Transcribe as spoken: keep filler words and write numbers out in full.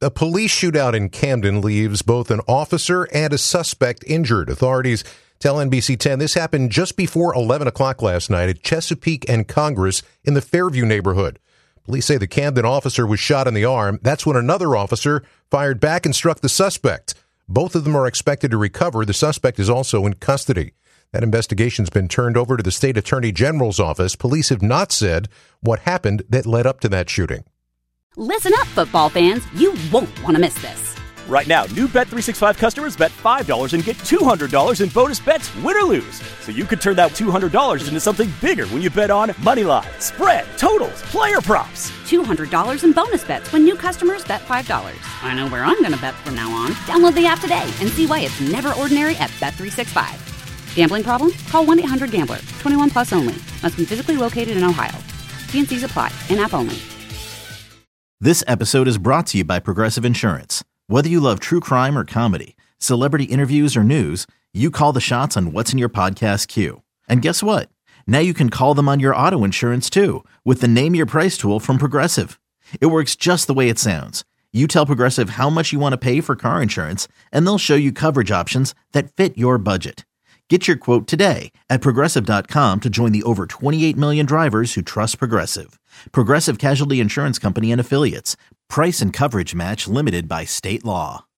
A police shootout in Camden leaves both an officer and a suspect injured. Authorities tell N B C ten this happened just before eleven o'clock last night at Chesapeake and Congress in the Fairview neighborhood. Police say the Camden officer was shot in the arm. That's when another officer fired back and struck the suspect. Both of them are expected to recover. The suspect is also in custody. That investigation's been turned over to the state attorney general's office. Police have not said what happened that led up to that shooting. Listen up, football fans. You won't want to miss this. Right now, new Bet three sixty-five customers bet five dollars and get two hundred dollars in bonus bets, win or lose. So you could turn that two hundred dollars into something bigger when you bet on money line, spread, totals, player props. two hundred dollars in bonus bets when new customers bet five dollars. I know where I'm going to bet from now on. Download the app today and see why it's never ordinary at Bet three sixty-five. Gambling problem? Call one eight hundred gambler. twenty-one plus only. Must be physically located in Ohio. T and C's apply. In-app only. This episode is brought to you by Progressive Insurance. Whether you love true crime or comedy, celebrity interviews or news, you call the shots on what's in your podcast queue. And guess what? Now you can call them on your auto insurance too with the Name Your Price tool from Progressive. It works just the way it sounds. You tell Progressive how much you want to pay for car insurance, and they'll show you coverage options that fit your budget. Get your quote today at Progressive dot com to join the over twenty-eight million drivers who trust Progressive. Progressive Casualty Insurance Company and Affiliates. Price and coverage match limited by state law.